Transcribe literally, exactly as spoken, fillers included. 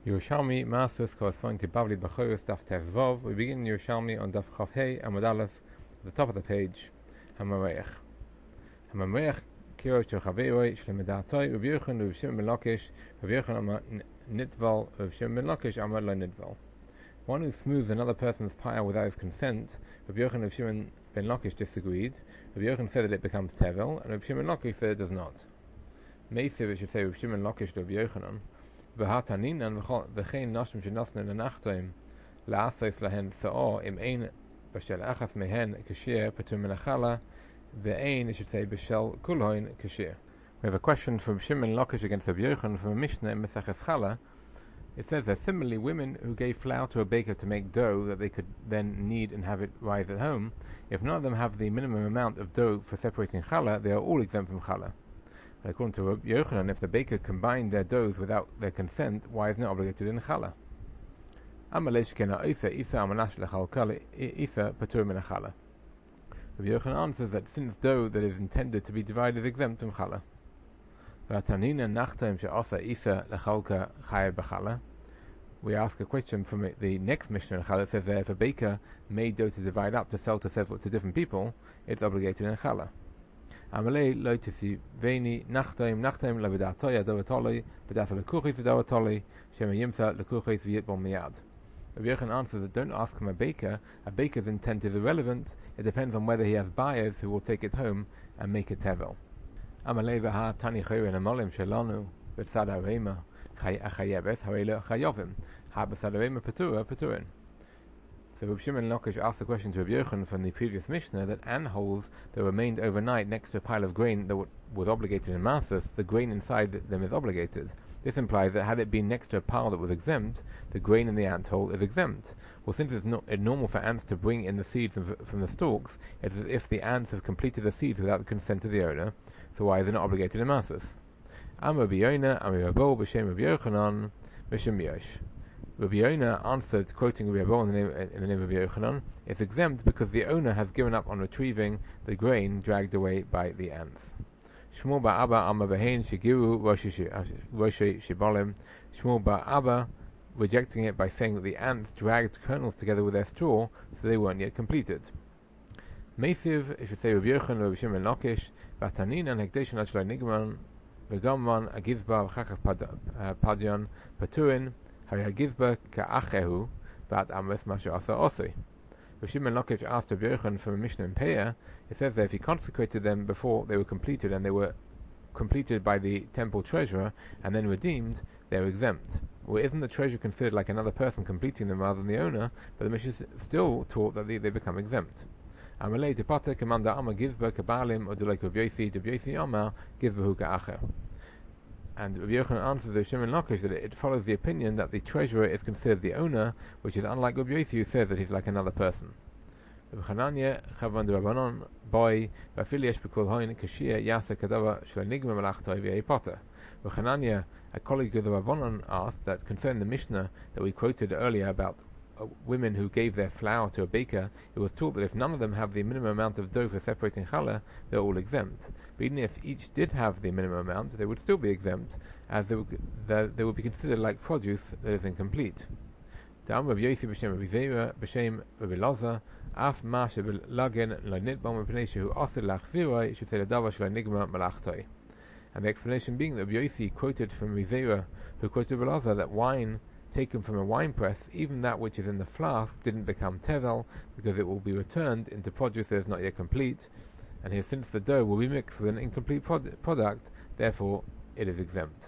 Yerushalmi Masus corresponding to Bavli Bachorus Daf Tev Vov. We begin Yerushalmi on Daf Chav Hey Amud Aleph, at the top of the page. Hamareich. Hamareich Kiro Chochaveiroi Shlemedatoi Rabbi Yochanan Rabbi Shimon ben Lakish Rabbi Yochanan Amar Nitval Rabbi Shimon ben Lakish Amar Lo Nitval. One who smooths another person's pile without his consent. Rabbi Yochanan Rabbi Shimon ben Lakish disagreed. Rabbi Yochanan said that it becomes tevel, and Rabbi Shimon ben Lakish said it does not. Meisiv it should say Rabbi Shimon ben Lakish to Rabbi Yochanan. V'hataninan v'chein nashim shenasnu lenachtoim la'asos lahen sa'or im ein b'shel achas mehen kashir patur min achala ve'ein it should say b'shel kulhoin kashir. We have a question from Shimon Lakish against Rabbi Yochanan from a Mishnah in Maseches Chala. It says that similarly women who gave flour to a baker to make dough that they could then knead and have it rise at home, if none of them have the minimum amount of dough for separating challah, they are all exempt from challah. According to Rabbi Yochanan, if the baker combined their doughs without their consent, why is not obligated in challah? Amalesh kena isa isa amanash lechalkal isa patur min challah. Rabbi Yochanan answers that since dough that is intended to be divided is exempt from challah. V'atanina nachtaim she'asa isa lechalka chayav b'challah. We ask a question from the next Mishnah in challah. It says that if a baker made dough to divide up to sell to several to different people, it's obligated in challah. Amalei lo tisi veni nachtaim nachtaim levedatoy adovatoli vedato lekuchis adovatoli shema yimsa lekuchis v'yitbol miyad. Rabbi Yochanan answers that don't ask from a baker. A baker's intent is irrelevant. It depends on whether he has buyers who will take it home and make it tevel. Amalei v'ha tani chayrin amolim shelanu v'tzad harema chayebet harela chayovim ha b'tzad harema patura paturin. So Rabbi Shimon Lakish asked the question to Rabbi Yochanan from the previous Mishnah that ant holes that remained overnight next to a pile of grain that was obligated in Masas, the grain inside them is obligated. This implies that had it been next to a pile that was exempt, the grain in the ant hole is exempt. Well, since it's not normal for ants to bring in the seeds from the stalks, it's as if the ants have completed the seeds without the consent of the owner, so why is it not obligated in Masas? Am Rabbi Yonah, Am Rabbi B'Shem Rabbi Yochanan, B'Shem Yosh. Rabbi Yonah answered, quoting Rabbi Abba in the name, in the name of Rabbi Yochanan, it's exempt because the owner has given up on retrieving the grain dragged away by the ants. Shmuel bar Abba Amar Behein Shigiru Roshi Shibolim. Shmuel bar Abba rejecting it by saying that the ants dragged kernels together with their straw, so they weren't yet completed. Meisiv, it should say Rabbi Yochanan, Rabbi Shimon Lakish, Vatanin and Hekdeshin Ashlai Nigman, Vegamman Agizba Chakav Padyan Paturin. Hagizba ka'achehu bat amas masha asa osei. Rav Shimon Lakish asked Rabbi Yochanan from a Mishnah in Peah. It says that if he consecrated them before they were completed and they were completed by the temple treasurer and then redeemed, they were exempt. Well, isn't the treasurer considered like another person completing them rather than the owner? But the Mishnah still taught that they, they become exempt. Amalei tepate commander Amar Gizba kabalim or like Rabbi Yosi Rabbi Yosi Amar Gizbahu ka'acher. And Rabbi Yochanan answers Rabbi Shimon Lakish that it follows the opinion that the treasurer is considered the owner, which is unlike Rabbi Yosi who says that he's like another person. Rabbi Chananya Chavan D'Rabbanon Boy V'afili Yesh B'Kol Hoin Kashia Yasa Kadava Shlo Nigma Malachtoi V'Ei Potter. Rabbi Chananya, a colleague of the Rabbanon, asked that concerning the Mishnah that we quoted earlier about uh, women who gave their flour to a baker, it was taught that if none of them have the minimum amount of dough for separating challah, they're all exempt. But even if each did have the minimum amount, they would still be exempt, as they would, they would be considered like produce that is incomplete. Da'am Rabbi Yosi b'Shem Rabbi Zera b'Shem Rabbi Loza af ma shebelagen lo nitbam mepnei shehu osir lachziroi should say the davar shelo nigma malachtoi. And the explanation being that Rabbi Yosi quoted from Rabbi Zera, who quoted Rabbi Loza, that wine taken from a wine press, even that which is in the flask, didn't become tevel because it will be returned into produce that is not yet complete. And here, since the dough will be mixed with an incomplete prod- product, therefore it is exempt.